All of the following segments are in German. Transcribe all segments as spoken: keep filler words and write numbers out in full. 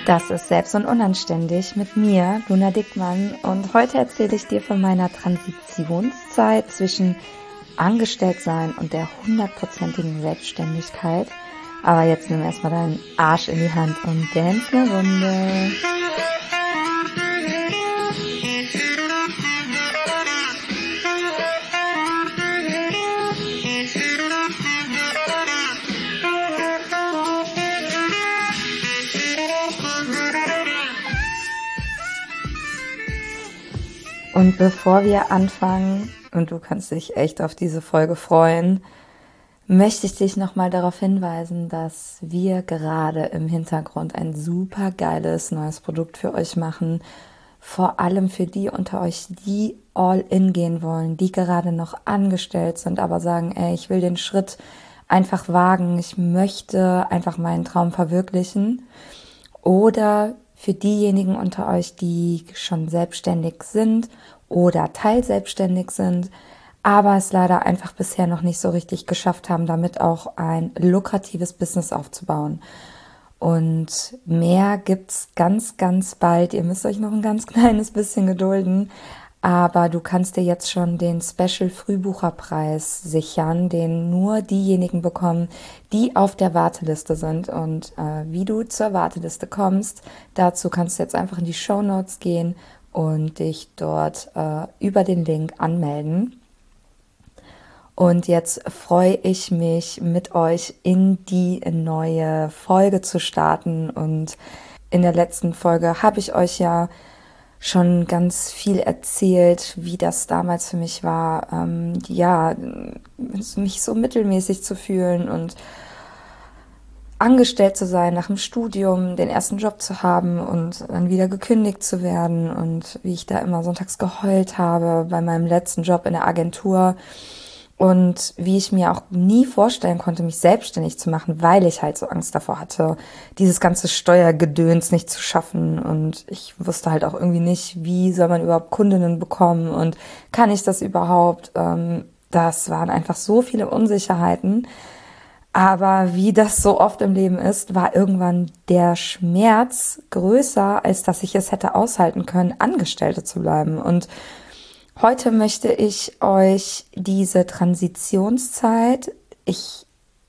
Das ist Selbst und Unanständig mit mir, Luna Dickmann, und heute erzähle ich dir von meiner Transitionszeit zwischen Angestelltsein und der hundertprozentigen Selbstständigkeit. Aber jetzt nimm erstmal deinen Arsch in die Hand und dance eine Runde. Und bevor wir anfangen, und du kannst dich echt auf diese Folge freuen, möchte ich dich nochmal darauf hinweisen, dass wir gerade im Hintergrund ein super geiles neues Produkt für euch machen. Vor allem für die unter euch, die all in gehen wollen, die gerade noch angestellt sind, aber sagen, ey, ich will den Schritt einfach wagen, ich möchte einfach meinen Traum verwirklichen. Oder für diejenigen unter euch, die schon selbstständig sind oder teilselbstständig sind, aber es leider einfach bisher noch nicht so richtig geschafft haben, damit auch ein lukratives Business aufzubauen. Und mehr gibt's ganz, ganz bald. Ihr müsst euch noch ein ganz kleines bisschen gedulden. Aber du kannst dir jetzt schon den Special Frühbucherpreis sichern, den nur diejenigen bekommen, die auf der Warteliste sind. Und äh, wie du zur Warteliste kommst, dazu kannst du jetzt einfach in die Shownotes gehen und dich dort äh, über den Link anmelden. Und jetzt freue ich mich, mit euch in die neue Folge zu starten. Und in der letzten Folge habe ich euch ja schon ganz viel erzählt, wie das damals für mich war, ähm, ja, mich so mittelmäßig zu fühlen und angestellt zu sein nach dem Studium, den ersten Job zu haben und dann wieder gekündigt zu werden und wie ich da immer sonntags geheult habe bei meinem letzten Job in der Agentur. Und wie ich mir auch nie vorstellen konnte, mich selbstständig zu machen, weil ich halt so Angst davor hatte, dieses ganze Steuergedöns nicht zu schaffen. Und ich wusste halt auch irgendwie nicht, wie soll man überhaupt Kundinnen bekommen und kann ich das überhaupt? Das waren einfach so viele Unsicherheiten. Aber wie das so oft im Leben ist, war irgendwann der Schmerz größer, als dass ich es hätte aushalten können, Angestellte zu bleiben. Und heute möchte ich euch diese Transitionszeit, ich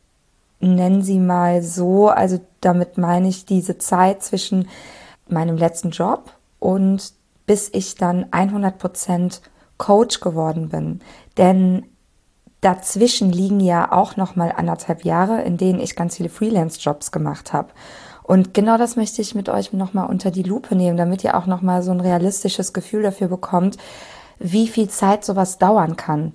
nenne sie mal so, also damit meine ich diese Zeit zwischen meinem letzten Job und bis ich dann hundert Prozent Coach geworden bin. Denn dazwischen liegen ja auch nochmal anderthalb Jahre, in denen ich ganz viele Freelance-Jobs gemacht habe. Und genau das möchte ich mit euch nochmal unter die Lupe nehmen, damit ihr auch nochmal so ein realistisches Gefühl dafür bekommt, wie viel Zeit sowas dauern kann.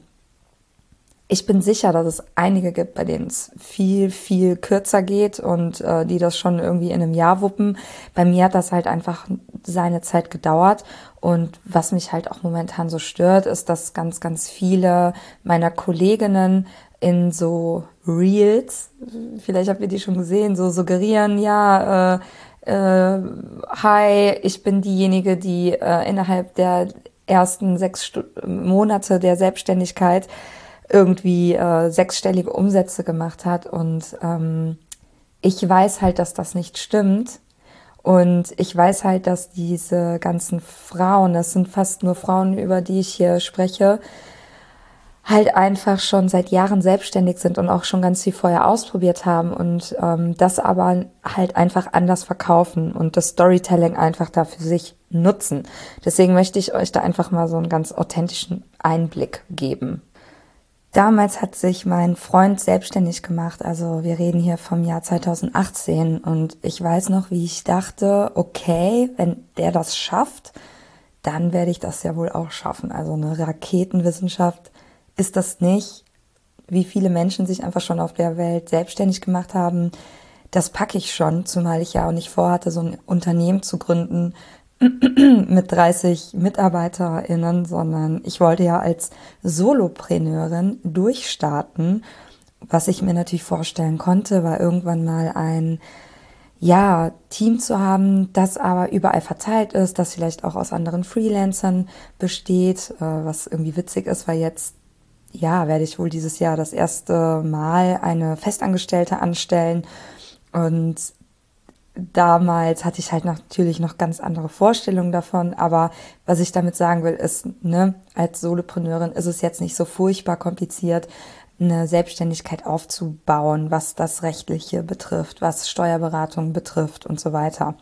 Ich bin sicher, dass es einige gibt, bei denen es viel, viel kürzer geht und äh, die das schon irgendwie in einem Jahr wuppen. Bei mir hat das halt einfach seine Zeit gedauert. Und was mich halt auch momentan so stört, ist, dass ganz, ganz viele meiner Kolleginnen in so Reels, vielleicht habt ihr die schon gesehen, so suggerieren, ja, äh, äh, hi, ich bin diejenige, die äh, innerhalb der ersten sechs Stu- Monate der Selbstständigkeit irgendwie äh, sechsstellige Umsätze gemacht hat. Und ähm, ich weiß halt, dass das nicht stimmt. Und ich weiß halt, dass diese ganzen Frauen, das sind fast nur Frauen, über die ich hier spreche, halt einfach schon seit Jahren selbstständig sind und auch schon ganz viel vorher ausprobiert haben und ähm, das aber halt einfach anders verkaufen und das Storytelling einfach da für sich nutzen. Deswegen möchte ich euch da einfach mal so einen ganz authentischen Einblick geben. Damals hat sich mein Freund selbstständig gemacht, also wir reden hier vom Jahr zweitausendachtzehn und ich weiß noch, wie ich dachte, okay, wenn der das schafft, dann werde ich das ja wohl auch schaffen. Also eine Raketenwissenschaft ist das nicht, wie viele Menschen sich einfach schon auf der Welt selbstständig gemacht haben. Das packe ich schon, zumal ich ja auch nicht vorhatte, so ein Unternehmen zu gründen mit dreißig MitarbeiterInnen, sondern ich wollte ja als Solopreneurin durchstarten. Was ich mir natürlich vorstellen konnte, war irgendwann mal ein ja, Team zu haben, das aber überall verteilt ist, das vielleicht auch aus anderen Freelancern besteht, was irgendwie witzig ist, weil jetzt ja, werde ich wohl dieses Jahr das erste Mal eine Festangestellte anstellen. Und damals hatte ich halt noch, natürlich noch ganz andere Vorstellungen davon, aber was ich damit sagen will, ist, ne, als Solopreneurin ist es jetzt nicht so furchtbar kompliziert, eine Selbstständigkeit aufzubauen, was das Rechtliche betrifft, was Steuerberatung betrifft und so weiter.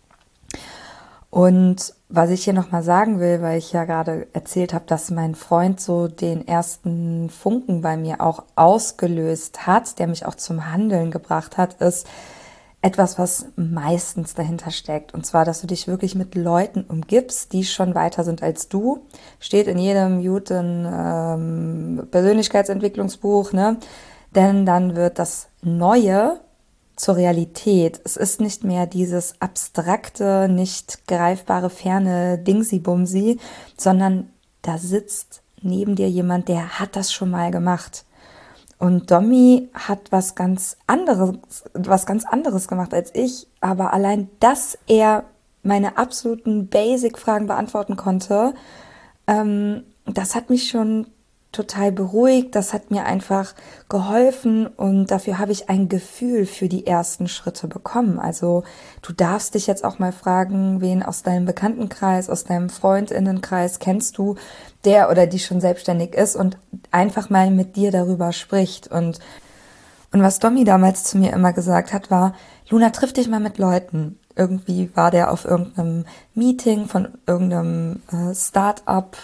Und was ich hier nochmal sagen will, weil ich ja gerade erzählt habe, dass mein Freund so den ersten Funken bei mir auch ausgelöst hat, der mich auch zum Handeln gebracht hat, ist etwas, was meistens dahinter steckt. Und zwar, dass du dich wirklich mit Leuten umgibst, die schon weiter sind als du. Steht in jedem guten ähm, Persönlichkeitsentwicklungsbuch, ne? Denn dann wird das Neue zur Realität. Es ist nicht mehr dieses abstrakte, nicht greifbare, ferne Dingsi-Bumsi, sondern da sitzt neben dir jemand, der hat das schon mal gemacht. Und Domi hat was ganz anderes, was ganz anderes gemacht als ich, aber allein, dass er meine absoluten Basic-Fragen beantworten konnte, ähm, das hat mich schon total beruhigt, das hat mir einfach geholfen und dafür habe ich ein Gefühl für die ersten Schritte bekommen. Also du darfst dich jetzt auch mal fragen, wen aus deinem Bekanntenkreis, aus deinem Freundinnenkreis kennst du, der oder die schon selbstständig ist und einfach mal mit dir darüber spricht. Und, und was Domi damals zu mir immer gesagt hat, war, Luna, triff dich mal mit Leuten. Irgendwie war der auf irgendeinem Meeting von irgendeinem äh, Start-up,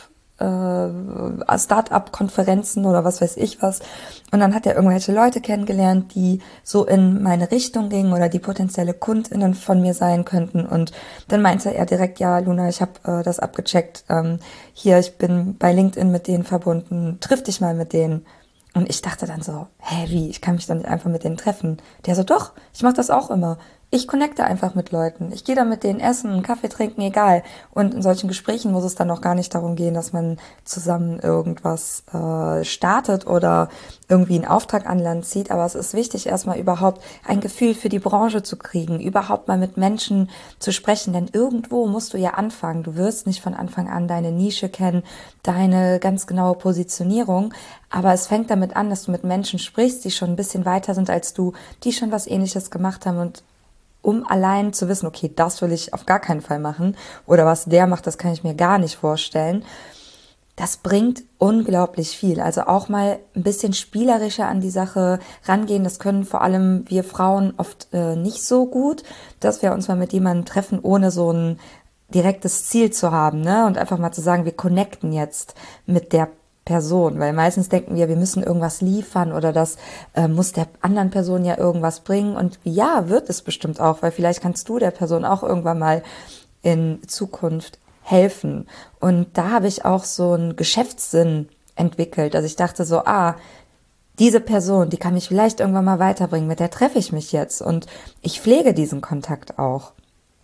äh, Start-up-Konferenzen oder was weiß ich was. Und dann hat er irgendwelche Leute kennengelernt, die so in meine Richtung gingen oder die potenzielle KundInnen von mir sein könnten. Und dann meinte er direkt, ja, Luna, ich habe äh, das abgecheckt. Ähm, hier, ich bin bei LinkedIn mit denen verbunden. Triff dich mal mit denen. Und ich dachte dann so, hä, wie? Ich kann mich doch nicht einfach mit denen treffen. Der so, doch, ich mache das auch immer. Ich connecte einfach mit Leuten. Ich gehe dann mit denen essen, einen Kaffee trinken, egal. Und in solchen Gesprächen muss es dann auch gar nicht darum gehen, dass man zusammen irgendwas äh, startet oder irgendwie einen Auftrag an Land zieht. Aber es ist wichtig, erstmal überhaupt ein Gefühl für die Branche zu kriegen, überhaupt mal mit Menschen zu sprechen. Denn irgendwo musst du ja anfangen. Du wirst nicht von Anfang an deine Nische kennen, deine ganz genaue Positionierung. Aber es fängt damit an, dass du mit Menschen sprichst, die schon ein bisschen weiter sind als du, die schon was Ähnliches gemacht haben und um allein zu wissen, okay, das will ich auf gar keinen Fall machen oder was der macht, das kann ich mir gar nicht vorstellen. Das bringt unglaublich viel. Also auch mal ein bisschen spielerischer an die Sache rangehen. Das können vor allem wir Frauen oft äh, nicht so gut, dass wir uns mal mit jemandem treffen, ohne so ein direktes Ziel zu haben, ne? Und einfach mal zu sagen, wir connecten jetzt mit der Person, weil meistens denken wir, wir müssen irgendwas liefern oder das äh, muss der anderen Person ja irgendwas bringen und ja, wird es bestimmt auch, weil vielleicht kannst du der Person auch irgendwann mal in Zukunft helfen. Und da habe ich auch so einen Geschäftssinn entwickelt, also ich dachte so, ah, diese Person, die kann mich vielleicht irgendwann mal weiterbringen, mit der treffe ich mich jetzt und ich pflege diesen Kontakt auch.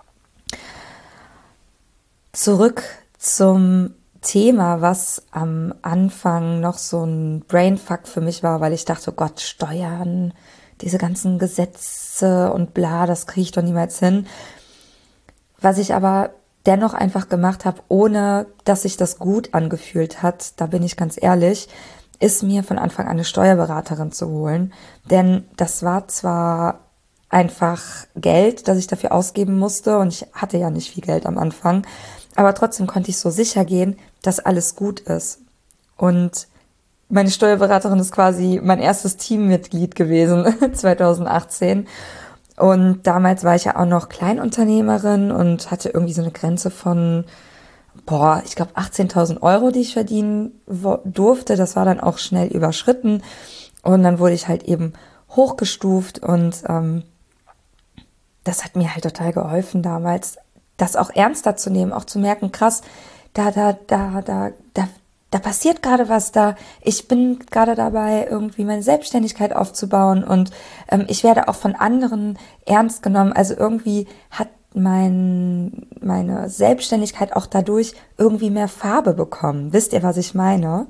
Zurück zum Thema, was am Anfang noch so ein Brainfuck für mich war, weil ich dachte, oh Gott, Steuern, diese ganzen Gesetze und bla, das kriege ich doch niemals hin. Was ich aber dennoch einfach gemacht habe, ohne dass sich das gut angefühlt hat, da bin ich ganz ehrlich, ist mir von Anfang an eine Steuerberaterin zu holen. Denn das war zwar einfach Geld, das ich dafür ausgeben musste und ich hatte ja nicht viel Geld am Anfang, aber trotzdem konnte ich so sicher gehen, dass alles gut ist. Und meine Steuerberaterin ist quasi mein erstes Teammitglied gewesen, zwanzig achtzehn. Und damals war ich ja auch noch Kleinunternehmerin und hatte irgendwie so eine Grenze von, boah, ich glaube achtzehntausend Euro, die ich verdienen durfte. Das war dann auch schnell überschritten. Und dann wurde ich halt eben hochgestuft und ähm, das hat mir halt total geholfen damals, das auch ernster zu nehmen, auch zu merken, krass, da, da, da, da, da, da passiert gerade was da. Ich bin gerade dabei, irgendwie meine Selbstständigkeit aufzubauen und ähm, ich werde auch von anderen ernst genommen. Also irgendwie hat mein, meine Selbstständigkeit auch dadurch irgendwie mehr Farbe bekommen. Wisst ihr, was ich meine?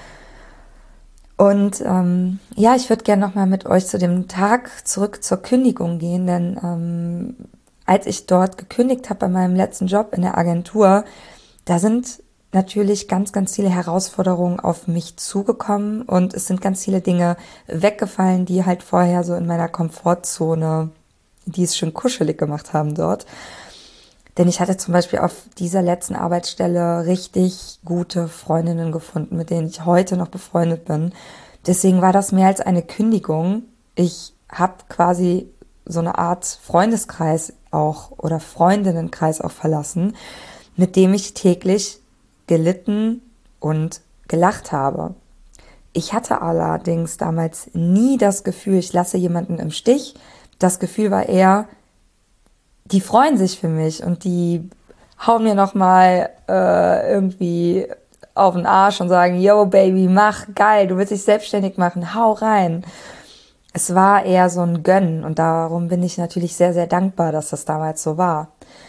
Und ähm, ja, ich würde gerne nochmal mit euch zu dem Tag zurück zur Kündigung gehen, denn ähm, als ich dort gekündigt habe bei meinem letzten Job in der Agentur, da sind natürlich ganz, ganz viele Herausforderungen auf mich zugekommen und es sind ganz viele Dinge weggefallen, die halt vorher so in meiner Komfortzone die es schön kuschelig gemacht haben dort. Denn ich hatte zum Beispiel auf dieser letzten Arbeitsstelle richtig gute Freundinnen gefunden, mit denen ich heute noch befreundet bin. Deswegen war das mehr als eine Kündigung. Ich habe quasi so eine Art Freundeskreis auch oder Freundinnenkreis auch verlassen, mit dem ich täglich gelitten und gelacht habe. Ich hatte allerdings damals nie das Gefühl, ich lasse jemanden im Stich. Das Gefühl war eher, die freuen sich für mich und die hauen mir nochmal äh, irgendwie auf den Arsch und sagen, yo Baby, mach, geil, du willst dich selbstständig machen, hau rein. Es war eher so ein Gönnen und darum bin ich natürlich sehr, sehr dankbar, dass das damals so war.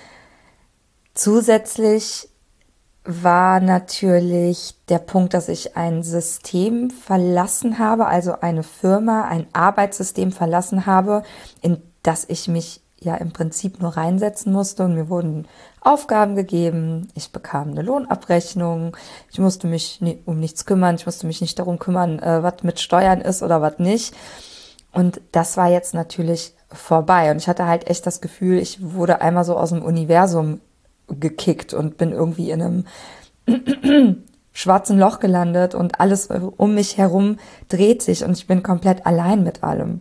Zusätzlich war natürlich der Punkt, dass ich ein System verlassen habe, also eine Firma, ein Arbeitssystem verlassen habe, in das ich mich ja im Prinzip nur reinsetzen musste und mir wurden Aufgaben gegeben, ich bekam eine Lohnabrechnung, ich musste mich um nichts kümmern, ich musste mich nicht darum kümmern, äh, was mit Steuern ist oder was nicht. Und das war jetzt natürlich vorbei und ich hatte halt echt das Gefühl, ich wurde einmal so aus dem Universum gekickt und bin irgendwie in einem schwarzen Loch gelandet und alles um mich herum dreht sich und ich bin komplett allein mit allem.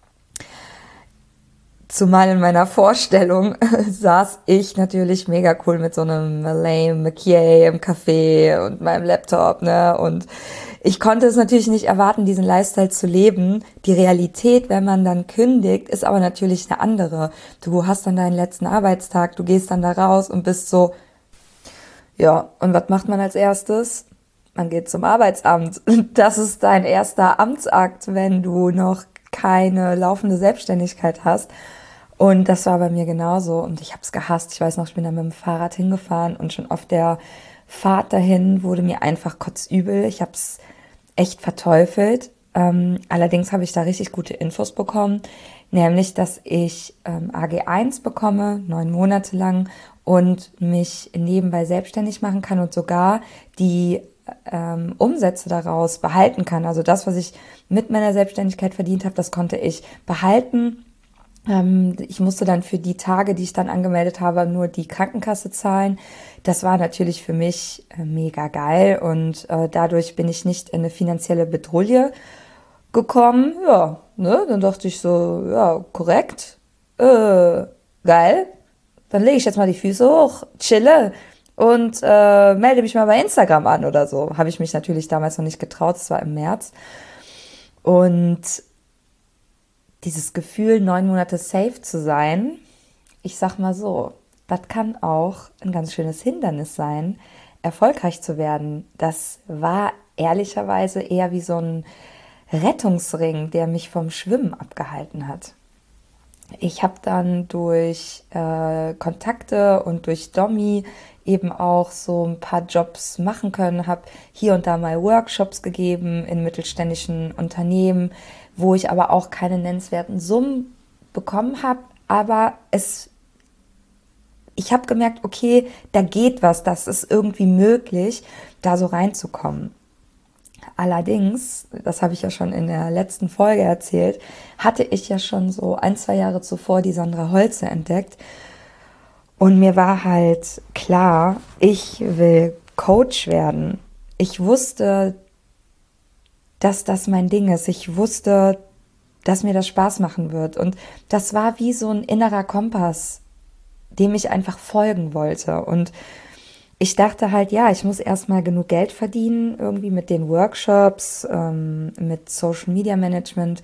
Zumal in meiner Vorstellung saß ich natürlich mega cool mit so einem Malay McKay im Café und meinem Laptop, ne? Und ich konnte es natürlich nicht erwarten, diesen Lifestyle zu leben. Die Realität, wenn man dann kündigt, ist aber natürlich eine andere. Du hast dann deinen letzten Arbeitstag, du gehst dann da raus und bist so, ja, und was macht man als erstes? Man geht zum Arbeitsamt. Das ist dein erster Amtsakt, wenn du noch keine laufende Selbstständigkeit hast. Und das war bei mir genauso und ich habe es gehasst. Ich weiß noch, ich bin da mit dem Fahrrad hingefahren und schon auf der Fahrt dahin wurde mir einfach kotzübel. Ich habe es echt verteufelt. Ähm, allerdings habe ich da richtig gute Infos bekommen, nämlich, dass ich ähm, A G eins bekomme, neun Monate lang und mich nebenbei selbstständig machen kann und sogar die ähm, Umsätze daraus behalten kann. Also das, was ich mit meiner Selbstständigkeit verdient habe, das konnte ich behalten. Ich musste dann für die Tage, die ich dann angemeldet habe, nur die Krankenkasse zahlen. Das war natürlich für mich mega geil und äh, dadurch bin ich nicht in eine finanzielle Bedrulle gekommen. Ja, ne, dann dachte ich so, ja, korrekt, äh, geil. Dann lege ich jetzt mal die Füße hoch, chille und äh, melde mich mal bei Instagram an oder so. Habe ich mich natürlich damals noch nicht getraut, das war im März. Und dieses Gefühl, neun Monate safe zu sein, ich sag mal so, das kann auch ein ganz schönes Hindernis sein, erfolgreich zu werden. Das war ehrlicherweise eher wie so ein Rettungsring, der mich vom Schwimmen abgehalten hat. Ich habe dann durch äh, Kontakte und durch Domi eben auch so ein paar Jobs machen können, habe hier und da mal Workshops gegeben in mittelständischen Unternehmen, wo ich aber auch keine nennenswerten Summen bekommen habe, aber es, ich habe gemerkt, okay, da geht was, das ist irgendwie möglich, da so reinzukommen. Allerdings, das habe ich ja schon in der letzten Folge erzählt, hatte ich ja schon so ein, zwei Jahre zuvor die Sandra Holze entdeckt und mir war halt klar, ich will Coach werden. Ich wusste, dass das mein Ding ist. Ich wusste, dass mir das Spaß machen wird. Und das war wie so ein innerer Kompass, dem ich einfach folgen wollte. Und ich dachte halt, ja, ich muss erstmal genug Geld verdienen, irgendwie mit den Workshops, ähm, mit Social Media Management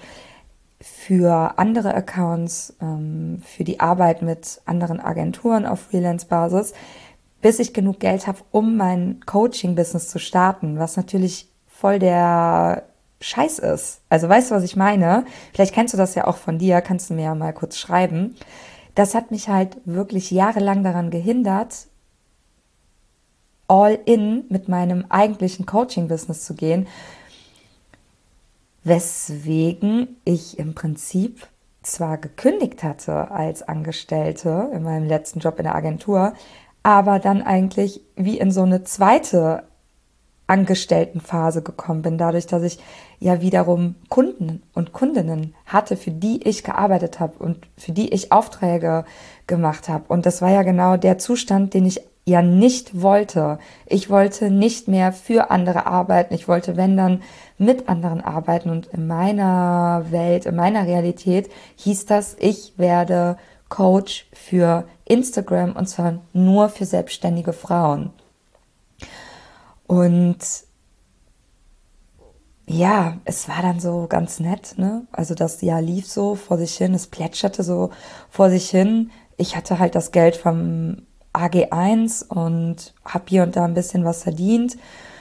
für andere Accounts, ähm, für die Arbeit mit anderen Agenturen auf Freelance-Basis, bis ich genug Geld habe, um mein Coaching-Business zu starten, was natürlich voll der Scheiß ist. Also weißt du, was ich meine? Vielleicht kennst du das ja auch von dir, kannst du mir ja mal kurz schreiben. Das hat mich halt wirklich jahrelang daran gehindert, all in mit meinem eigentlichen Coaching-Business zu gehen, weswegen ich im Prinzip zwar gekündigt hatte als Angestellte in meinem letzten Job in der Agentur, aber dann eigentlich wie in so eine zweite Angestelltenphase gekommen bin, dadurch, dass ich ja wiederum Kunden und Kundinnen hatte, für die ich gearbeitet habe und für die ich Aufträge gemacht habe. Und das war ja genau der Zustand, den ich ja nicht wollte. Ich wollte nicht mehr für andere arbeiten. Ich wollte, wenn dann, mit anderen arbeiten. Und in meiner Welt, in meiner Realität hieß das, ich werde Coach für Instagram und zwar nur für selbstständige Frauen. Und ja, es war dann so ganz nett, ne? Also das Jahr lief so vor sich hin, es plätscherte so vor sich hin. Ich hatte halt das Geld vom A G eins und habe hier und da ein bisschen was verdient.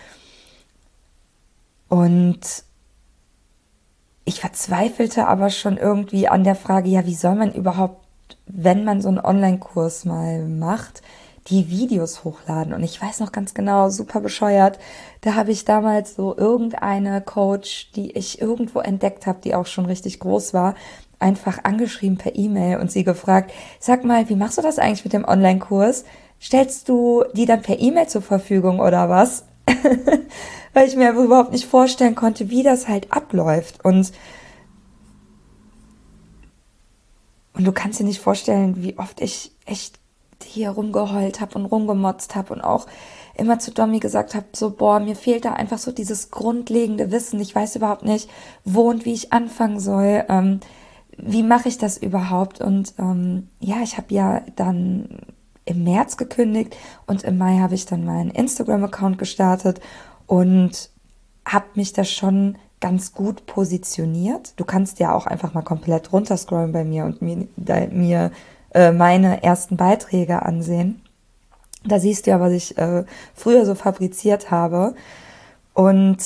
Und ich verzweifelte aber schon irgendwie an der Frage, ja, wie soll man überhaupt, wenn man so einen Online-Kurs mal macht, die Videos hochladen? Und ich weiß noch ganz genau, super bescheuert, da habe ich damals so irgendeine Coach, die ich irgendwo entdeckt habe, die auch schon richtig groß war, einfach angeschrieben per E-Mail und sie gefragt, sag mal, wie machst du das eigentlich mit dem Online-Kurs? Stellst du die dann per E-Mail zur Verfügung oder was? Weil ich mir überhaupt nicht vorstellen konnte, wie das halt abläuft. Und, und du kannst dir nicht vorstellen, wie oft ich echt hier rumgeheult habe und rumgemotzt habe und auch immer zu Domi gesagt habe, so, boah, mir fehlt da einfach so dieses grundlegende Wissen. Ich weiß überhaupt nicht, wo und wie ich anfangen soll. Ähm, wie mache ich das überhaupt? Und ähm, ja, ich habe ja dann im März gekündigt und im Mai habe ich dann meinen Instagram-Account gestartet und habe mich da schon ganz gut positioniert. Du kannst ja auch einfach mal komplett runterscrollen bei mir und mir, da, mir äh, meine ersten Beiträge ansehen. Da siehst du ja, was ich äh, früher so fabriziert habe. Und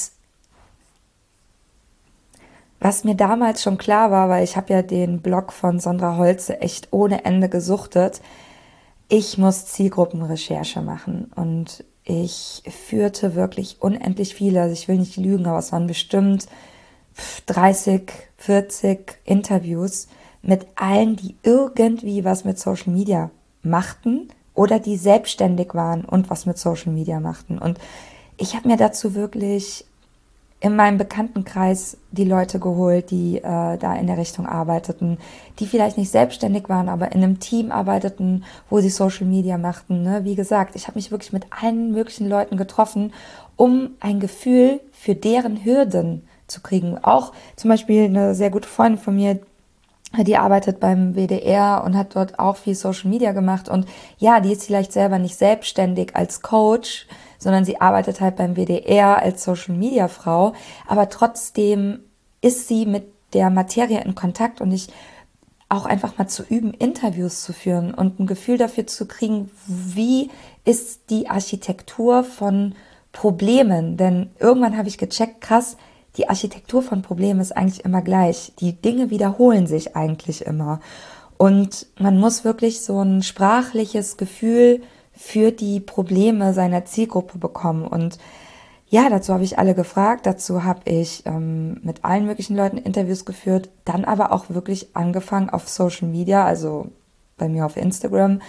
was mir damals schon klar war, weil ich habe ja den Blog von Sondra Holze echt ohne Ende gesuchtet, ich muss Zielgruppenrecherche machen und ich führte wirklich unendlich viele, also ich will nicht lügen, aber es waren bestimmt dreißig, vierzig Interviews mit allen, die irgendwie was mit Social Media machten oder die selbstständig waren und was mit Social Media machten. Und ich habe mir dazu wirklich in meinem Bekanntenkreis die Leute geholt, die äh, da in der Richtung arbeiteten, die vielleicht nicht selbstständig waren, aber in einem Team arbeiteten, wo sie Social Media machten. Ne? Wie gesagt, ich habe mich wirklich mit allen möglichen Leuten getroffen, um ein Gefühl für deren Hürden zu kriegen. Auch zum Beispiel eine sehr gute Freundin von mir, die arbeitet beim W D R und hat dort auch viel Social Media gemacht. Und ja, die ist vielleicht selber nicht selbstständig als Coach, sondern sie arbeitet halt beim W D R als Social Media Frau. Aber trotzdem ist sie mit der Materie in Kontakt und ich auch einfach mal zu üben, Interviews zu führen und ein Gefühl dafür zu kriegen, wie ist die Architektur von Problemen. Denn irgendwann habe ich gecheckt, krass, die Architektur von Problemen ist eigentlich immer gleich. Die Dinge wiederholen sich eigentlich immer. Und man muss wirklich so ein sprachliches Gefühl für die Probleme seiner Zielgruppe bekommen. Und ja, dazu habe ich alle gefragt. Dazu habe ich ähm, mit allen möglichen Leuten Interviews geführt. Dann aber auch wirklich angefangen auf Social Media, also bei mir auf Instagram,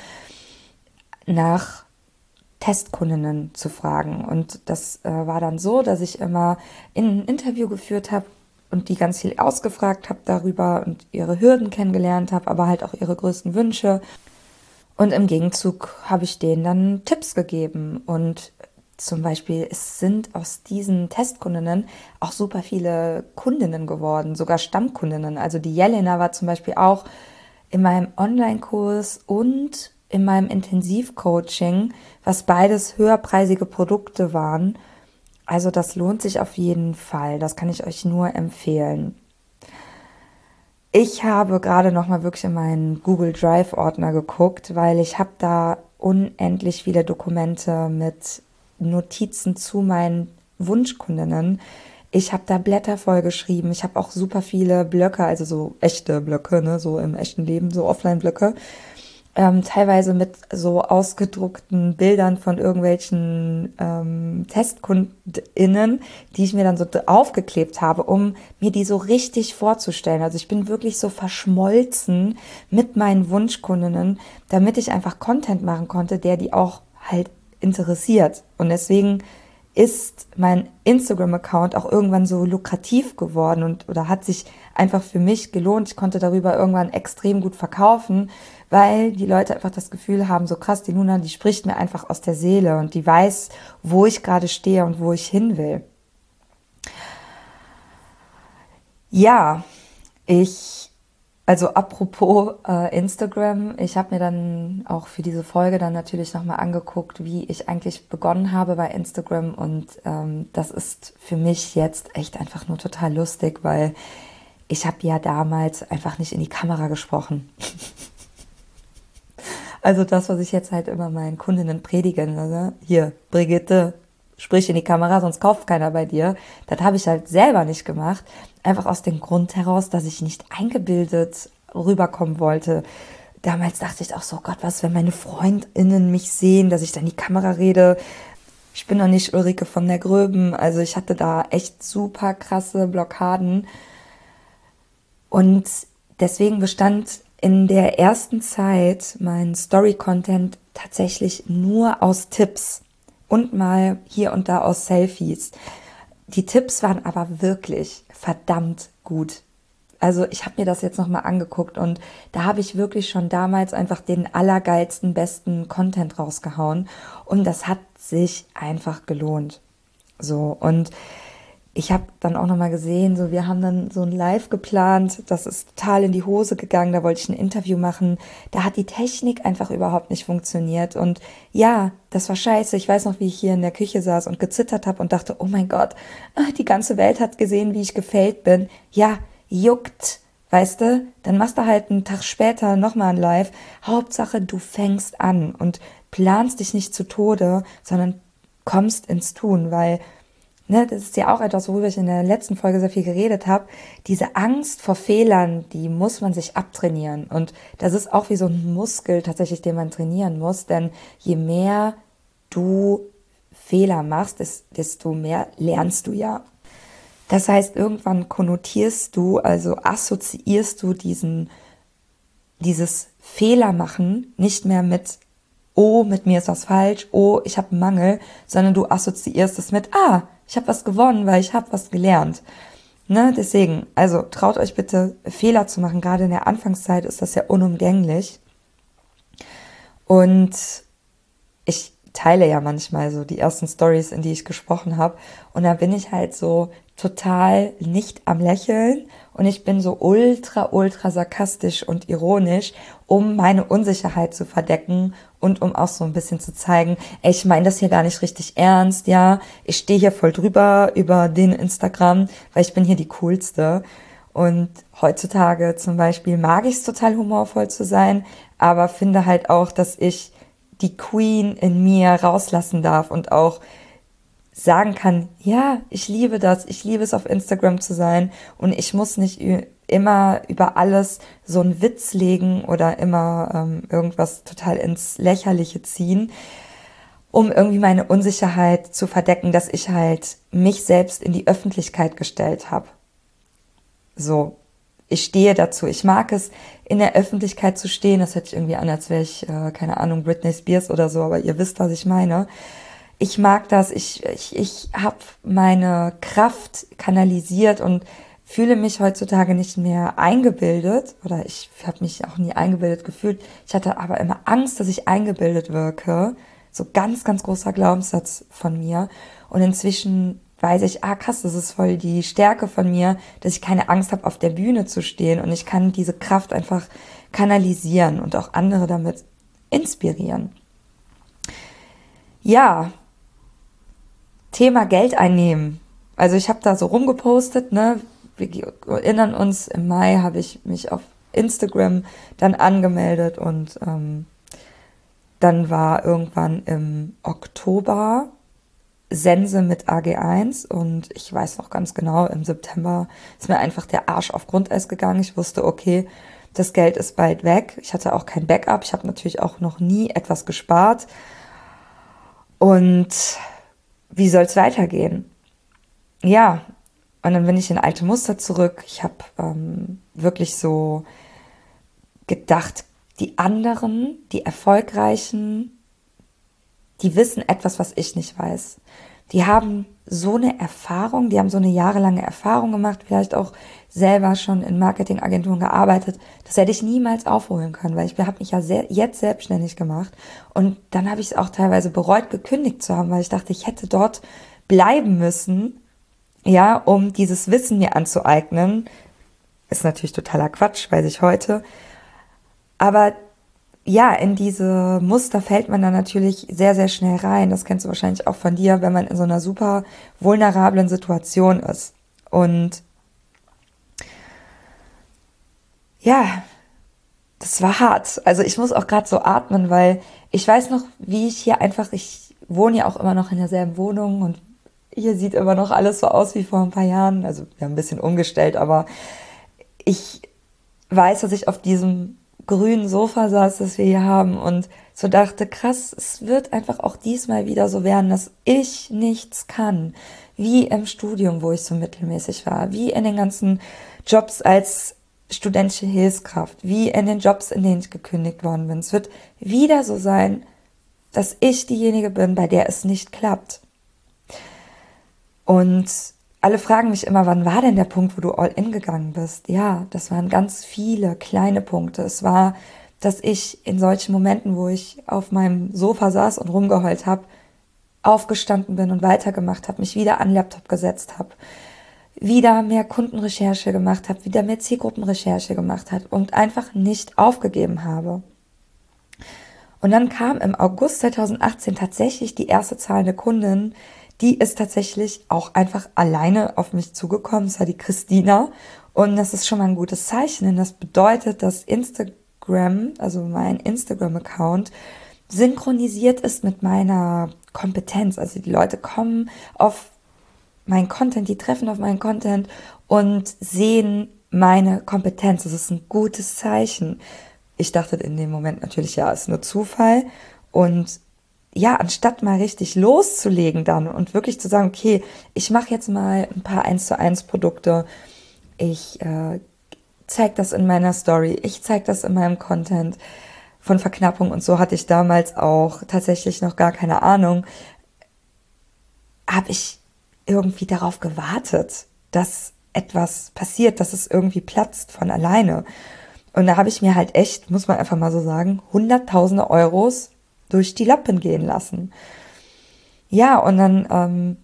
nach Testkundinnen zu fragen. Und das äh, war dann so, dass ich immer ein Interview geführt habe und die ganz viel ausgefragt habe darüber und ihre Hürden kennengelernt habe, aber halt auch ihre größten Wünsche. Und im Gegenzug habe ich denen dann Tipps gegeben. Und zum Beispiel, es sind aus diesen Testkundinnen auch super viele Kundinnen geworden, sogar Stammkundinnen. Also die Jelena war zum Beispiel auch in meinem Online-Kurs und in meinem Intensivcoaching, was beides höherpreisige Produkte waren. Also das lohnt sich auf jeden Fall. Das kann ich euch nur empfehlen. Ich habe gerade noch mal wirklich in meinen Google Drive Ordner geguckt, weil ich habe da unendlich viele Dokumente mit Notizen zu meinen Wunschkundinnen. Ich habe da Blätter voll geschrieben. Ich habe auch super viele Blöcke, also so echte Blöcke, ne, so im echten Leben, so Offline-Blöcke. Ähm, teilweise mit so ausgedruckten Bildern von irgendwelchen ähm, TestkundInnen, die ich mir dann so aufgeklebt habe, um mir die so richtig vorzustellen. Also ich bin wirklich so verschmolzen mit meinen Wunschkundinnen, damit ich einfach Content machen konnte, der die auch halt interessiert. Und deswegen ist mein Instagram-Account auch irgendwann so lukrativ geworden und oder hat sich einfach für mich gelohnt. Ich konnte darüber irgendwann extrem gut verkaufen, weil die Leute einfach das Gefühl haben, so krass, die Luna, die spricht mir einfach aus der Seele und die weiß, wo ich gerade stehe und wo ich hin will. Ja, ich, also apropos äh, Instagram, ich habe mir dann auch für diese Folge dann natürlich nochmal angeguckt, wie ich eigentlich begonnen habe bei Instagram und ähm, das ist für mich jetzt echt einfach nur total lustig, weil ich habe ja damals einfach nicht in die Kamera gesprochen. Also das, was ich jetzt halt immer meinen Kundinnen predige, ne? Hier, Brigitte, sprich in die Kamera, sonst kauft keiner bei dir. Das habe ich halt selber nicht gemacht. Einfach aus dem Grund heraus, dass ich nicht eingebildet rüberkommen wollte. Damals dachte ich auch so, Gott, was, wenn meine FreundInnen mich sehen, dass ich da in die Kamera rede. Ich bin noch nicht Ulrike von der Gröben. Also ich hatte da echt super krasse Blockaden. Und deswegen bestand in der ersten Zeit mein Story-Content tatsächlich nur aus Tipps und mal hier und da aus Selfies. Die Tipps waren aber wirklich verdammt gut. Also ich habe mir das jetzt nochmal angeguckt und da habe ich wirklich schon damals einfach den allergeilsten, besten Content rausgehauen und das hat sich einfach gelohnt. So, und ich habe dann auch nochmal gesehen, so wir haben dann so ein Live geplant, das ist total in die Hose gegangen, da wollte ich ein Interview machen, da hat die Technik einfach überhaupt nicht funktioniert und ja, das war scheiße, ich weiß noch, wie ich hier in der Küche saß und gezittert habe und dachte, oh mein Gott, die ganze Welt hat gesehen, wie ich gefailt bin, ja, juckt, weißt du, dann machst du halt einen Tag später nochmal ein Live, Hauptsache du fängst an und planst dich nicht zu Tode, sondern kommst ins Tun, weil Ne, das ist ja auch etwas, worüber ich in der letzten Folge sehr viel geredet habe. Diese Angst vor Fehlern, die muss man sich abtrainieren. Und das ist auch wie so ein Muskel tatsächlich, den man trainieren muss. Denn je mehr du Fehler machst, desto mehr lernst du ja. Das heißt, irgendwann konnotierst du, also assoziierst du diesen, dieses Fehlermachen nicht mehr mit oh, mit mir ist was falsch, oh, ich habe einen Mangel, sondern du assoziierst es mit, ah, ich habe was gewonnen, weil ich habe was gelernt. Ne, deswegen, also traut euch bitte, Fehler zu machen. Gerade in der Anfangszeit ist das ja unumgänglich. Und ich teile ja manchmal so die ersten Stories, in die ich gesprochen habe. Und da bin ich halt so total nicht am Lächeln und ich bin so ultra, ultra sarkastisch und ironisch, um meine Unsicherheit zu verdecken und um auch so ein bisschen zu zeigen, ey, ich meine das hier gar nicht richtig ernst, ja, ich stehe hier voll drüber über den Instagram, weil ich bin hier die Coolste. Und heutzutage zum Beispiel mag ich es total humorvoll zu sein, aber finde halt auch, dass ich die Queen in mir rauslassen darf und auch sagen kann, ja, ich liebe das, ich liebe es auf Instagram zu sein und ich muss nicht immer über alles so einen Witz legen oder immer ähm, irgendwas total ins Lächerliche ziehen, um irgendwie meine Unsicherheit zu verdecken, dass ich halt mich selbst in die Öffentlichkeit gestellt habe. So, ich stehe dazu. Ich mag es, in der Öffentlichkeit zu stehen. Das hört sich irgendwie an, als wäre ich, äh, keine Ahnung, Britney Spears oder so, aber ihr wisst, was ich meine. Ich mag das, ich, ich, ich habe meine Kraft kanalisiert und fühle mich heutzutage nicht mehr eingebildet oder ich habe mich auch nie eingebildet gefühlt. Ich hatte aber immer Angst, dass ich eingebildet wirke. So ganz, ganz großer Glaubenssatz von mir. Und inzwischen weiß ich, ah krass, das ist voll die Stärke von mir, dass ich keine Angst habe, auf der Bühne zu stehen und ich kann diese Kraft einfach kanalisieren und auch andere damit inspirieren. Ja, Thema Geld einnehmen. Also ich habe da so rumgepostet, ne? Wir erinnern uns, im Mai habe ich mich auf Instagram dann angemeldet und ähm, dann war irgendwann im Oktober Sense mit A G eins und ich weiß noch ganz genau, im September ist mir einfach der Arsch auf Grundeis gegangen. Ich wusste, okay, das Geld ist bald weg. Ich hatte auch kein Backup. Ich habe natürlich auch noch nie etwas gespart. Und wie soll es weitergehen? Ja, und dann bin ich in alte Muster zurück. Ich habe ähm, wirklich so gedacht, die anderen, die Erfolgreichen, die wissen etwas, was ich nicht weiß. die haben so eine Erfahrung, die haben so eine jahrelange Erfahrung gemacht, vielleicht auch selber schon in Marketingagenturen gearbeitet. Das hätte ich niemals aufholen können, weil ich habe mich ja sehr, jetzt selbstständig gemacht und dann habe ich es auch teilweise bereut, gekündigt zu haben, weil ich dachte, ich hätte dort bleiben müssen, ja, um dieses Wissen mir anzueignen. Ist natürlich totaler Quatsch, weiß ich heute. Aber ja, in diese Muster fällt man dann natürlich sehr, sehr schnell rein. Das kennst du wahrscheinlich auch von dir, wenn man in so einer super vulnerablen Situation ist. Und ja, das war hart. Also ich muss auch gerade so atmen, weil ich weiß noch, wie ich hier einfach, ich wohne ja auch immer noch in derselben Wohnung und hier sieht immer noch alles so aus wie vor ein paar Jahren. Also wir haben ein bisschen umgestellt, aber ich weiß, dass ich auf diesem grünen Sofa saß, das wir hier haben und so dachte, krass, es wird einfach auch diesmal wieder so werden, dass ich nichts kann. Wie im Studium, wo ich so mittelmäßig war, wie in den ganzen Jobs als studentische Hilfskraft, wie in den Jobs, in denen ich gekündigt worden bin. Es wird wieder so sein, dass ich diejenige bin, bei der es nicht klappt. Und alle fragen mich immer, wann war denn der Punkt, wo du all in gegangen bist? Ja, das waren ganz viele kleine Punkte. Es war, dass ich in solchen Momenten, wo ich auf meinem Sofa saß und rumgeheult habe, aufgestanden bin und weitergemacht habe, mich wieder an den Laptop gesetzt habe, wieder mehr Kundenrecherche gemacht habe, wieder mehr Zielgruppenrecherche gemacht habe und einfach nicht aufgegeben habe. Und dann kam im August zweitausendachtzehn tatsächlich die erste zahlende Kundin, die ist tatsächlich auch einfach alleine auf mich zugekommen. Das war die Christina. Und das ist schon mal ein gutes Zeichen, denn das bedeutet, dass Instagram, also mein Instagram-Account, synchronisiert ist mit meiner Kompetenz. Also die Leute kommen auf meinen Content, die treffen auf meinen Content und sehen meine Kompetenz. Das ist ein gutes Zeichen. Ich dachte in dem Moment natürlich, ja, ist nur Zufall. Und ja, anstatt mal richtig loszulegen dann und wirklich zu sagen, okay, ich mache jetzt mal ein paar eins zu eins Produkte, ich äh, zeige das in meiner Story, ich zeige das in meinem Content von Verknappung und so hatte ich damals auch tatsächlich noch gar keine Ahnung, habe ich irgendwie darauf gewartet, dass etwas passiert, dass es irgendwie platzt von alleine. Und da habe ich mir halt echt, muss man einfach mal so sagen, hunderttausende Euros durch die Lappen gehen lassen. Ja, und dann ähm,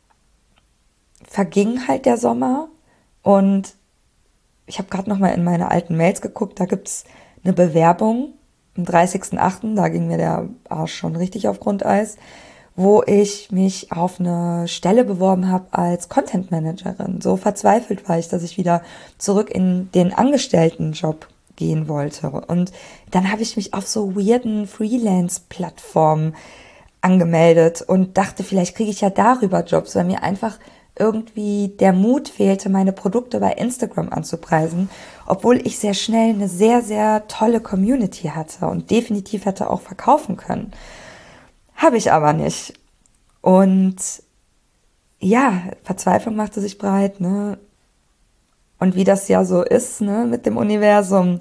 verging halt der Sommer und ich habe gerade noch mal in meine alten Mails geguckt, da gibt's eine Bewerbung am dreißigsten achten, da ging mir der Arsch schon richtig auf Grundeis, wo ich mich auf eine Stelle beworben habe als Content Managerin. So verzweifelt war ich, dass ich wieder zurück in den Angestelltenjob gehen wollte. Und dann habe ich mich auf so weirden Freelance-Plattformen angemeldet und dachte, vielleicht kriege ich ja darüber Jobs, weil mir einfach irgendwie der Mut fehlte, meine Produkte bei Instagram anzupreisen, obwohl ich sehr schnell eine sehr, sehr tolle Community hatte und definitiv hätte auch verkaufen können. Habe ich aber nicht. Und ja, Verzweiflung machte sich breit, ne? Und wie das ja so ist, ne, mit dem Universum,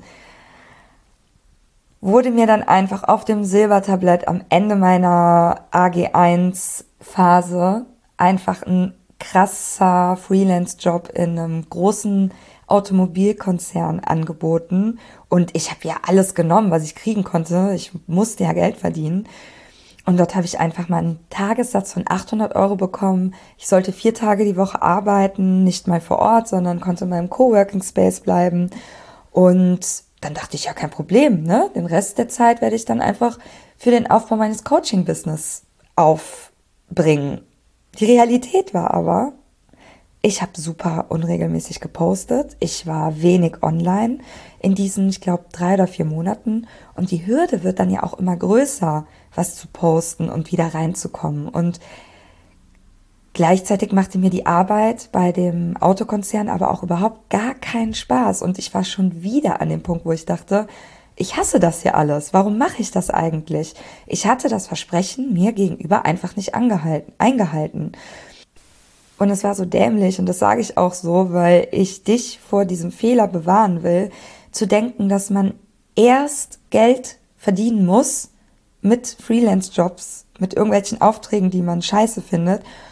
wurde mir dann einfach auf dem Silbertablett am Ende meiner A G eins Phase einfach ein krasser Freelance-Job in einem großen Automobilkonzern angeboten. Und ich habe ja alles genommen, was ich kriegen konnte. Ich musste ja Geld verdienen. Und dort habe ich einfach mal einen Tagessatz von achthundert Euro bekommen. Ich sollte vier Tage die Woche arbeiten, nicht mal vor Ort, sondern konnte in meinem Coworking Space bleiben. Und dann dachte ich, ja, kein Problem, ne? Den Rest der Zeit werde ich dann einfach für den Aufbau meines Coaching-Business aufbringen. Die Realität war aber, ich habe super unregelmäßig gepostet. Ich war wenig online in diesen, ich glaube, drei oder vier Monaten. Und die Hürde wird dann ja auch immer größer, was zu posten und wieder reinzukommen. Und gleichzeitig machte mir die Arbeit bei dem Autokonzern aber auch überhaupt gar keinen Spaß. Und ich war schon wieder an dem Punkt, wo ich dachte, ich hasse das hier alles. Warum mache ich das eigentlich? Ich hatte das Versprechen mir gegenüber einfach nicht angehalten, eingehalten. Und es war so dämlich, und das sage ich auch so, weil ich dich vor diesem Fehler bewahren will, zu denken, dass man erst Geld verdienen muss mit Freelance-Jobs, mit irgendwelchen Aufträgen, die man scheiße findet,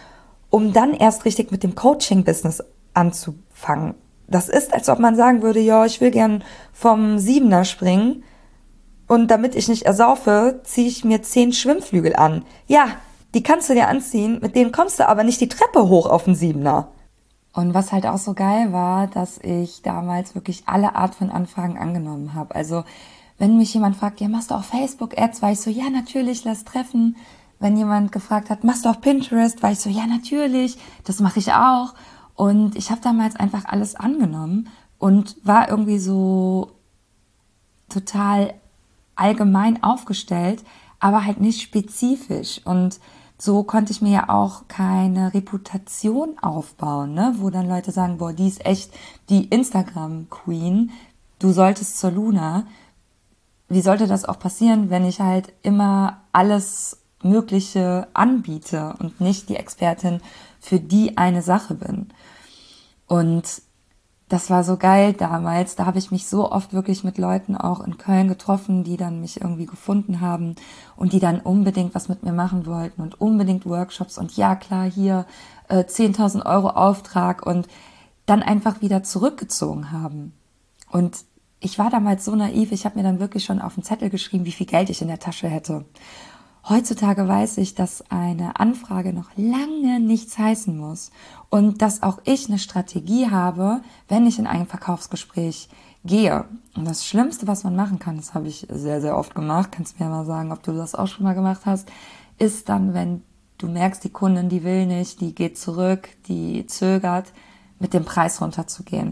um dann erst richtig mit dem Coaching-Business anzufangen. Das ist, als ob man sagen würde, ja, ich will gern vom Siebener springen und damit ich nicht ersaufe, ziehe ich mir zehn Schwimmflügel an. Ja, die kannst du dir anziehen, mit denen kommst du aber nicht die Treppe hoch auf den Siebener. Und was halt auch so geil war, dass ich damals wirklich alle Art von Anfragen angenommen habe. Also wenn mich jemand fragt, ja, machst du auch Facebook-Ads, war ich so, ja, natürlich, lass treffen. Wenn jemand gefragt hat, machst du auch Pinterest, war ich so, ja, natürlich, das mache ich auch. Und ich habe damals einfach alles angenommen und war irgendwie so total allgemein aufgestellt, aber halt nicht spezifisch. Und so konnte ich mir ja auch keine Reputation aufbauen, ne? Wo dann Leute sagen, boah, die ist echt die Instagram-Queen, du solltest zur Luna. Wie sollte das auch passieren, wenn ich halt immer alles Mögliche anbiete und nicht die Expertin für die eine Sache bin? Und das war so geil damals. Da habe ich mich so oft wirklich mit Leuten auch in Köln getroffen, die dann mich irgendwie gefunden haben und die dann unbedingt was mit mir machen wollten und unbedingt Workshops und ja klar, hier äh, zehntausend Euro Auftrag und dann einfach wieder zurückgezogen haben. Und ich war damals so naiv, ich habe mir dann wirklich schon auf den Zettel geschrieben, wie viel Geld ich in der Tasche hätte. Heutzutage weiß ich, dass eine Anfrage noch lange nichts heißen muss und dass auch ich eine Strategie habe, wenn ich in ein Verkaufsgespräch gehe. Und das Schlimmste, was man machen kann, das habe ich sehr, sehr oft gemacht, kannst mir ja mal sagen, ob du das auch schon mal gemacht hast, ist dann, wenn du merkst, die Kundin, die will nicht, die geht zurück, die zögert, mit dem Preis runterzugehen.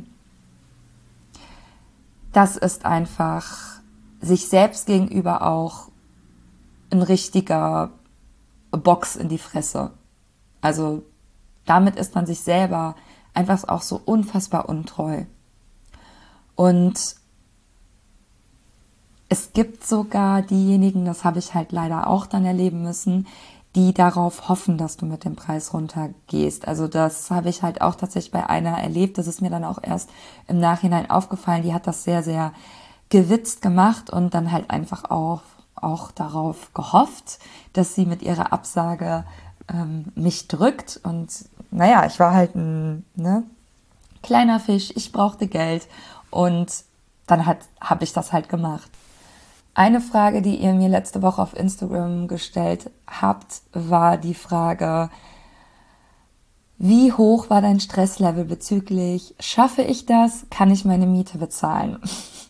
Das ist einfach sich selbst gegenüber auch ein richtiger Box in die Fresse. Also damit ist man sich selber einfach auch so unfassbar untreu. Und es gibt sogar diejenigen, das habe ich halt leider auch dann erleben müssen, die darauf hoffen, dass du mit dem Preis runtergehst. Also das habe ich halt auch tatsächlich bei einer erlebt. Das ist mir dann auch erst im Nachhinein aufgefallen. Die hat das sehr, sehr gewitzt gemacht und dann halt einfach auch auch darauf gehofft, dass sie mit ihrer Absage ähm, mich drückt. Und naja, ich war halt ein ne, kleiner Fisch, ich brauchte Geld und dann habe ich das halt gemacht. Eine Frage, die ihr mir letzte Woche auf Instagram gestellt habt, war die Frage, wie hoch war dein Stresslevel bezüglich, schaffe ich das, kann ich meine Miete bezahlen?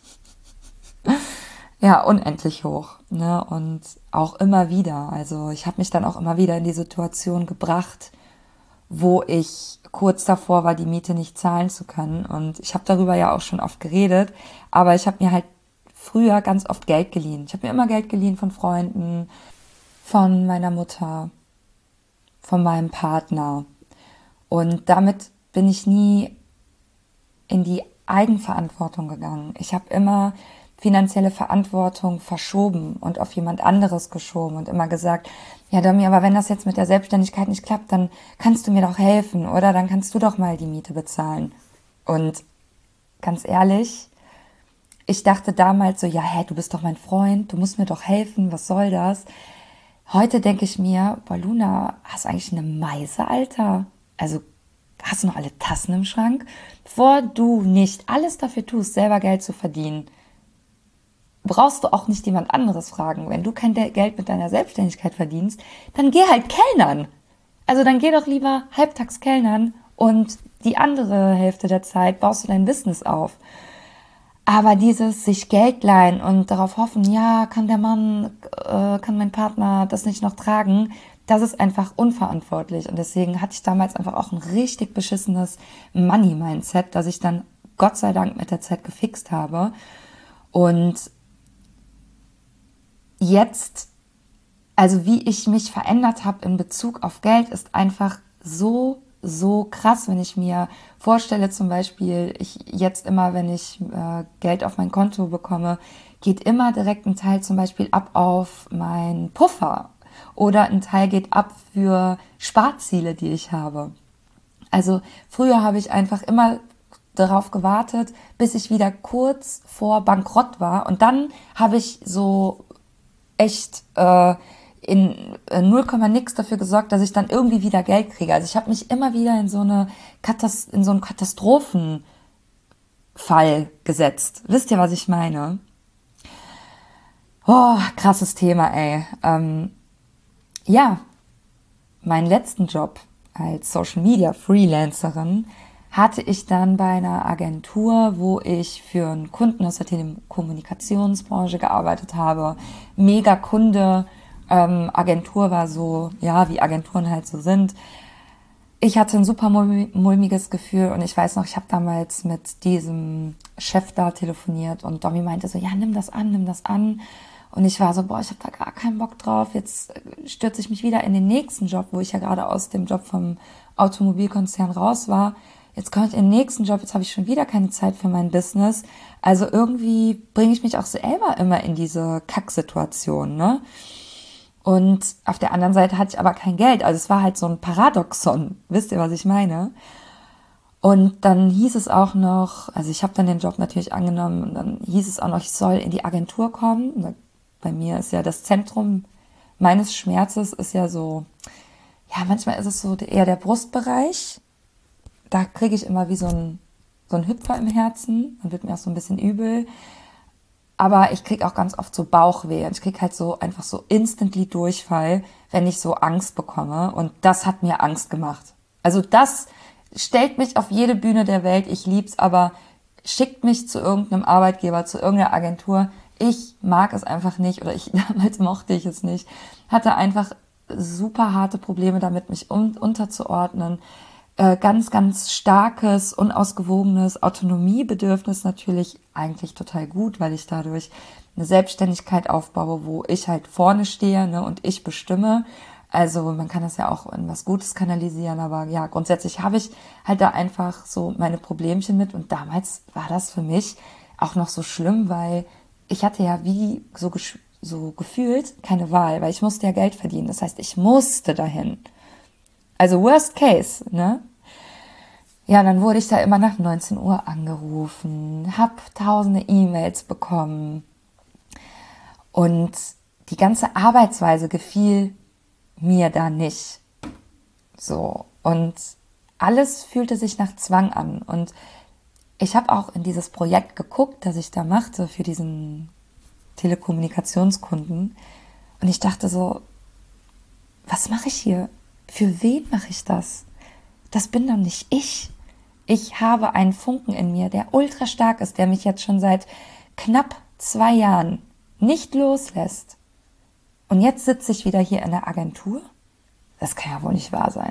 Ja, unendlich hoch, ne? Und auch immer wieder. Also ich habe mich dann auch immer wieder in die Situation gebracht, wo ich kurz davor war, die Miete nicht zahlen zu können. Und ich habe darüber ja auch schon oft geredet, aber ich habe mir halt früher ganz oft Geld geliehen. Ich habe mir immer Geld geliehen von Freunden, von meiner Mutter, von meinem Partner. Und damit bin ich nie in die Eigenverantwortung gegangen. Ich habe immer finanzielle Verantwortung verschoben und auf jemand anderes geschoben und immer gesagt, ja Domi, aber wenn das jetzt mit der Selbstständigkeit nicht klappt, dann kannst du mir doch helfen oder dann kannst du doch mal die Miete bezahlen. Und ganz ehrlich, ich dachte damals so, ja, hä, du bist doch mein Freund, du musst mir doch helfen, was soll das? Heute denke ich mir, boah, Luna, hast du eigentlich eine Meise, Alter? Also hast du noch alle Tassen im Schrank? Bevor du nicht alles dafür tust, selber Geld zu verdienen, brauchst du auch nicht jemand anderes fragen. Wenn du kein Geld mit deiner Selbstständigkeit verdienst, dann geh halt kellnern. Also dann geh doch lieber halbtags kellnern und die andere Hälfte der Zeit baust du dein Business auf. Aber dieses sich Geld leihen und darauf hoffen, ja, kann der Mann, äh, kann mein Partner das nicht noch tragen, das ist einfach unverantwortlich. Und deswegen hatte ich damals einfach auch ein richtig beschissenes Money-Mindset, das ich dann Gott sei Dank mit der Zeit gefixt habe. Und jetzt, also wie ich mich verändert habe in Bezug auf Geld, ist einfach so, so krass, wenn ich mir vorstelle, zum Beispiel, ich jetzt immer, wenn ich äh, Geld auf mein Konto bekomme, geht immer direkt ein Teil zum Beispiel ab auf mein Puffer oder ein Teil geht ab für Sparziele, die ich habe. Also früher habe ich einfach immer darauf gewartet, bis ich wieder kurz vor Bankrott war und dann habe ich so echt äh, in null Komma nix dafür gesorgt, dass ich dann irgendwie wieder Geld kriege. Also ich habe mich immer wieder in so eine Katast- in so einen Katastrophenfall gesetzt. Wisst ihr, was ich meine? Oh, krasses Thema, ey. Ähm, ja, meinen letzten Job als Social Media Freelancerin hatte ich dann bei einer Agentur, wo ich für einen Kunden aus der Telekommunikationsbranche gearbeitet habe. Mega Kunde. Ähm, Agentur war so, ja, wie Agenturen halt so sind. Ich hatte ein super mulmiges Gefühl und ich weiß noch, ich habe damals mit diesem Chef da telefoniert und Domi meinte so, ja, nimm das an, nimm das an. Und ich war so, boah, ich habe da gar keinen Bock drauf. Jetzt stürze ich mich wieder in den nächsten Job, wo ich ja gerade aus dem Job vom Automobilkonzern raus war. Jetzt komme ich in den nächsten Job, jetzt habe ich schon wieder keine Zeit für mein Business. Also irgendwie bringe ich mich auch selber immer in diese Kacksituation, ne? Und auf der anderen Seite hatte ich aber kein Geld. Also es war halt so ein Paradoxon. Wisst ihr, was ich meine? Und dann hieß es auch noch, also ich habe dann den Job natürlich angenommen und dann hieß es auch noch, ich soll in die Agentur kommen. Bei mir ist ja das Zentrum meines Schmerzes ist ja so, ja, manchmal ist es so eher der Brustbereich. Da kriege ich immer wie so ein, so ein Hüpfer im Herzen. Dann wird mir auch so ein bisschen übel. Aber ich kriege auch ganz oft so Bauchweh. Und ich kriege halt so einfach so instantly Durchfall, wenn ich so Angst bekomme. Und das hat mir Angst gemacht. Also das stellt mich auf jede Bühne der Welt. Ich lieb's, aber schickt mich zu irgendeinem Arbeitgeber, zu irgendeiner Agentur. Ich mag es einfach nicht oder ich damals mochte ich es nicht. Hatte einfach super harte Probleme damit, mich um, unterzuordnen. Äh, ganz, ganz starkes, unausgewogenes Autonomiebedürfnis natürlich eigentlich total gut, weil ich dadurch eine Selbstständigkeit aufbaue, wo ich halt vorne stehe, ne, und ich bestimme. Also man kann das ja auch in was Gutes kanalisieren, aber ja, grundsätzlich habe ich halt da einfach so meine Problemchen mit und damals war das für mich auch noch so schlimm, weil ich hatte ja wie so, so gefühlt keine Wahl, weil ich musste ja Geld verdienen. Das heißt, ich musste dahin. Also worst case, ne? Ja, und dann wurde ich da immer nach neunzehn Uhr angerufen, hab tausende E-Mails bekommen und die ganze Arbeitsweise gefiel mir da nicht. So, und alles fühlte sich nach Zwang an und ich habe auch in dieses Projekt geguckt, das ich da machte für diesen Telekommunikationskunden und ich dachte so, was mache ich hier? Für wen mache ich das? Das bin doch nicht ich. Ich habe einen Funken in mir, der ultra stark ist, der mich jetzt schon seit knapp zwei Jahren nicht loslässt. Und jetzt sitze ich wieder hier in der Agentur? Das kann ja wohl nicht wahr sein.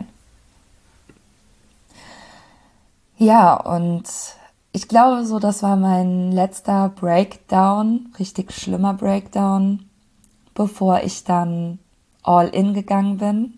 Ja, und ich glaube so, das war mein letzter Breakdown, richtig schlimmer Breakdown, bevor ich dann all in gegangen bin.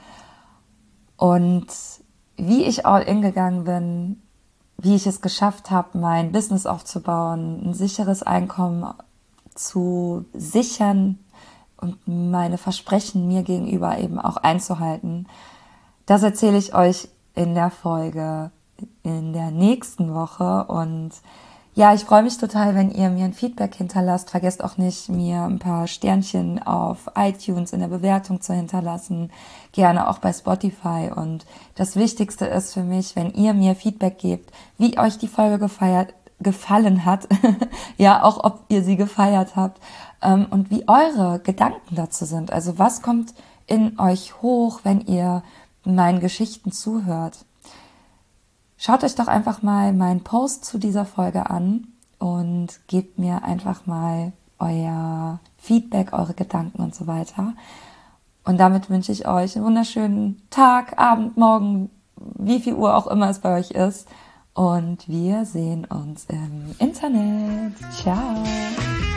Und wie ich all in gegangen bin, wie ich es geschafft habe, mein Business aufzubauen, ein sicheres Einkommen zu sichern und meine Versprechen mir gegenüber eben auch einzuhalten, das erzähle ich euch in der Folge in der nächsten Woche. Und ja, ich freue mich total, wenn ihr mir ein Feedback hinterlasst. Vergesst auch nicht, mir ein paar Sternchen auf iTunes in der Bewertung zu hinterlassen. Gerne auch bei Spotify. Und das Wichtigste ist für mich, wenn ihr mir Feedback gebt, wie euch die Folge gefeiert, gefallen hat. Ja, auch ob ihr sie gefeiert habt. Ähm, und wie eure Gedanken dazu sind. Also was kommt in euch hoch, wenn ihr meinen Geschichten zuhört? Schaut euch doch einfach mal meinen Post zu dieser Folge an und gebt mir einfach mal euer Feedback, eure Gedanken und so weiter. Und damit wünsche ich euch einen wunderschönen Tag, Abend, Morgen, wie viel Uhr auch immer es bei euch ist. Und wir sehen uns im Internet. Ciao!